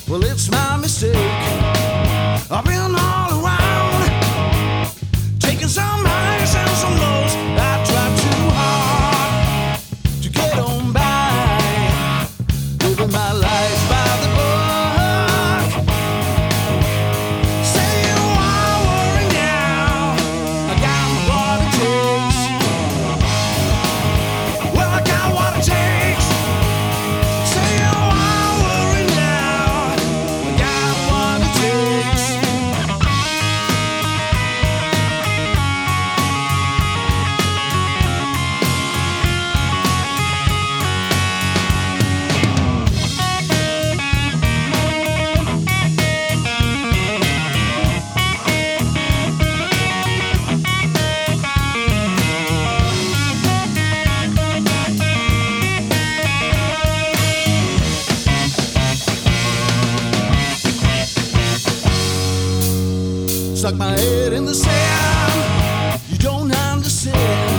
Well, it's my mistake. I've been all around, taking some highs and some lows. I tried too hard to get on by, living my life by the book. Say you are worried now, I got what it takes. Well, I got what it takes. Say you are worried now, I got what it takes. Stuck my head in the sand. You don't understand.